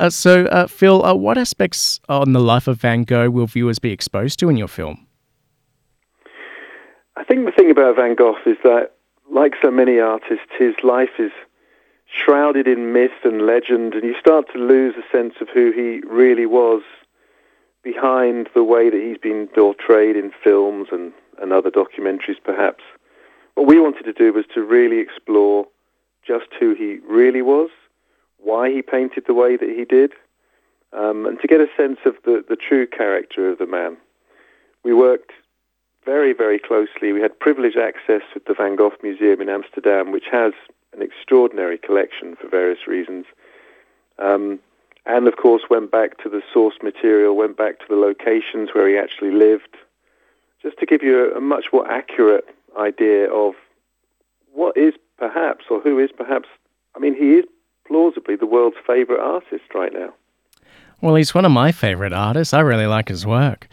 Phil, what aspects on the life of Van Gogh will viewers be exposed to in your film? I think the thing about Van Gogh is that, like so many artists, his life is shrouded in myth and legend, and you start to lose a sense of who he really was behind the way that he's been portrayed in films and other documentaries, perhaps. What we wanted to do was to really explore just who he really was, why he painted the way that he did, and to get a sense of the true character of the man. We worked very, very closely. We had privileged access with the Van Gogh Museum in Amsterdam, which has an extraordinary collection for various reasons. And, of course, went back to the source material, went back to the locations where he actually lived, just to give you a much more accurate idea of what is perhaps, or who is perhaps, he is plausibly the world's favourite artist right now. Well, he's one of my favourite artists. I really like his work.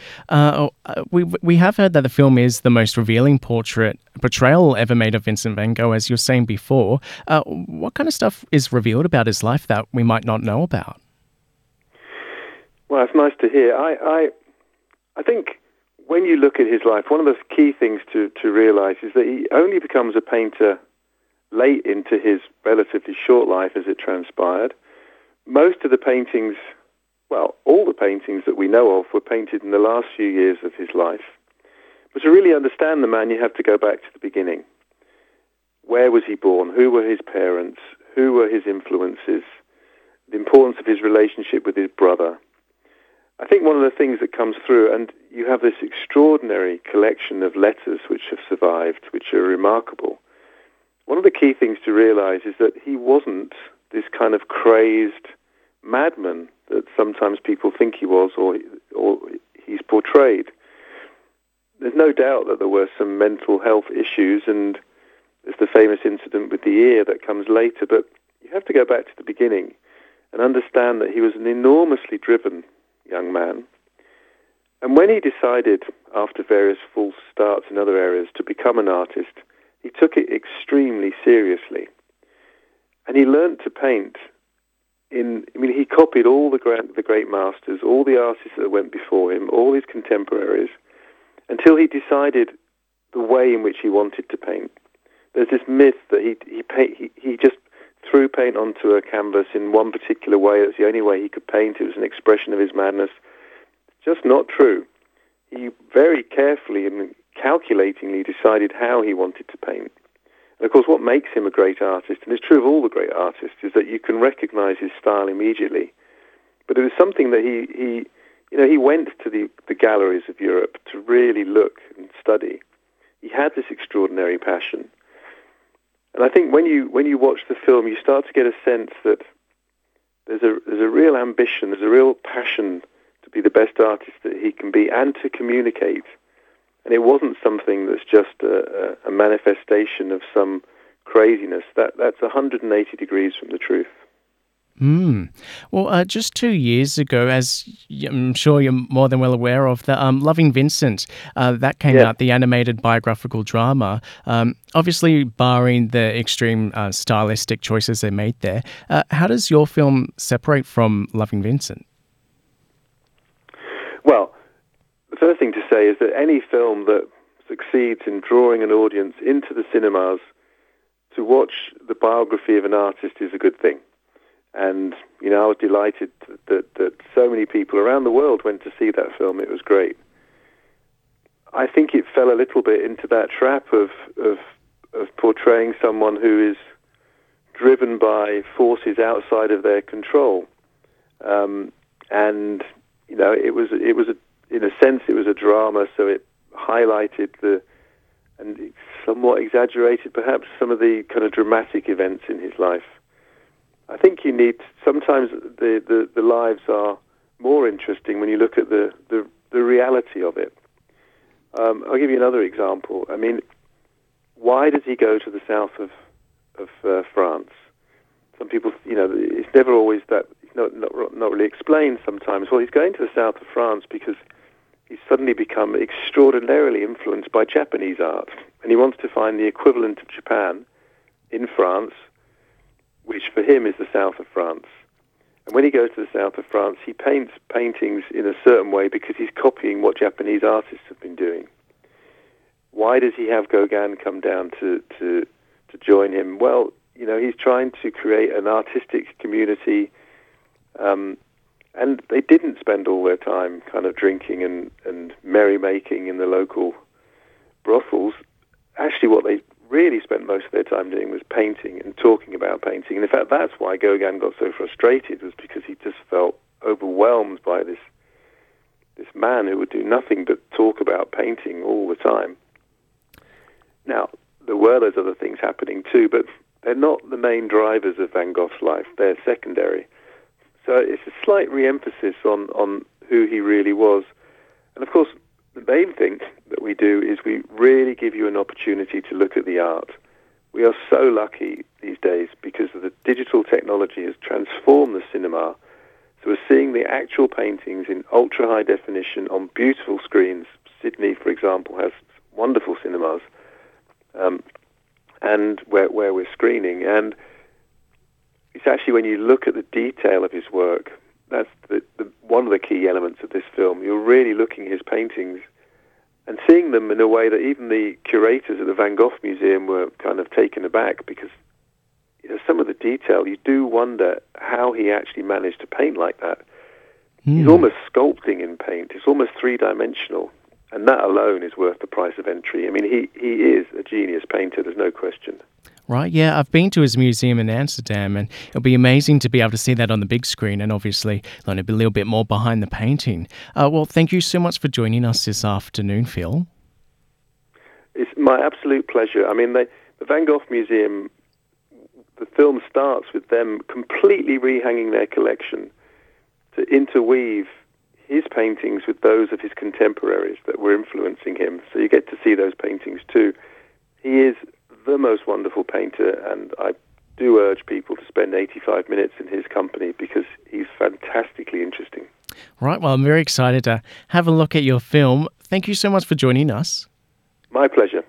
We have heard that the film is the most revealing portrayal ever made of Vincent van Gogh, as you were saying before. What kind of stuff is revealed about his life that we might not know about? Well, it's nice to hear. I think when you look at his life, one of the key things to realise is that he only becomes a painter late into his relatively short life as it transpired. Most of the paintings, well, all the paintings that we know of were painted in the last few years of his life. But to really understand the man, you have to go back to the beginning. Where was he born? Who were his parents? Who were his influences? The importance of his relationship with his brother. I think one of the things that comes through, and you have this extraordinary collection of letters which have survived, which are remarkable. One of the key things to realize is that he wasn't this kind of crazed madman that sometimes people think he was, or he's portrayed. There's no doubt that there were some mental health issues, and there's the famous incident with the ear that comes later, but you have to go back to the beginning and understand that he was an enormously driven young man. And when he decided, after various false starts in other areas, to become an artist, he took it extremely seriously. And he learnt to paint he copied all the great masters, all the artists that went before him, all his contemporaries, until he decided the way in which he wanted to paint. There's this myth that he just threw paint onto a canvas in one particular way. That's the only way he could paint. It was an expression of his madness. Just not true. He very carefully and calculatingly decided how he wanted to paint. And of course, what makes him a great artist, and it's true of all the great artists, is that you can recognize his style immediately. But it was something that he went to the galleries of Europe to really look and study. He had this extraordinary passion. And I think when you watch the film, you start to get a sense that there's a real ambition, there's a real passion to be the best artist that he can be and to communicate. And it wasn't something that's just a manifestation of some craziness. That's 180 degrees from the truth. Well, just 2 years ago, as I'm sure you're more than well aware of, the Loving Vincent, that came out, the animated biographical drama. Obviously, barring the extreme stylistic choices they made there, how does your film separate from Loving Vincent? Well, the first thing to say is that any film that succeeds in drawing an audience into the cinemas to watch the biography of an artist is a good thing. And, I was delighted that so many people around the world went to see that film. It was great. I think it fell a little bit into that trap of portraying someone who is driven by forces outside of their control. It was in a sense, it was a drama, so it highlighted and somewhat exaggerated perhaps some of the kind of dramatic events in his life. I think sometimes the lives are more interesting when you look at the reality of it. I'll give you another example. Why does he go to the south of France? Some people, it's never always that, not really explained sometimes. Well, he's going to the south of France because he's suddenly become extraordinarily influenced by Japanese art, and he wants to find the equivalent of Japan in France, which for him is the south of France. And when he goes to the south of France, he paints paintings in a certain way because he's copying what Japanese artists have been doing. Why does he have Gauguin come down to join him? Well, he's trying to create an artistic community, and they didn't spend all their time kind of drinking and merrymaking in the local brothels. Actually, what they really spent most of their time doing was painting and talking about painting. And in fact, that's why Gauguin got so frustrated, was because he just felt overwhelmed by this man who would do nothing but talk about painting all the time. Now, there were those other things happening too, but they're not the main drivers of Van Gogh's life. They're secondary. So it's a slight re-emphasis on who he really was. And of course, the main thing that we do is we really give you an opportunity to look at the art. We are so lucky these days because of the digital technology has transformed the cinema. So we're seeing the actual paintings in ultra-high definition on beautiful screens. Sydney, for example, has wonderful cinemas, and where we're screening. And it's actually, when you look at the detail of his work, that's one of the key elements of this film. You're really looking at his paintings and seeing them in a way that even the curators at the Van Gogh Museum were kind of taken aback, because some of the detail, you do wonder how he actually managed to paint like that. He's almost sculpting in paint. It's almost three-dimensional, and that alone is worth the price of entry. I mean, he is a genius painter, there's no question. Right, yeah, I've been to his museum in Amsterdam, and it'll be amazing to be able to see that on the big screen and obviously learn a little bit more behind the painting. Well, thank you so much for joining us this afternoon, Phil. It's my absolute pleasure. I mean, the Van Gogh Museum, the film starts with them completely rehanging their collection to interweave his paintings with those of his contemporaries that were influencing him. So you get to see those paintings too. He is the most wonderful painter, and I do urge people to spend 85 minutes in his company because he's fantastically interesting. Right, well, I'm very excited to have a look at your film. Thank you so much for joining us. My pleasure.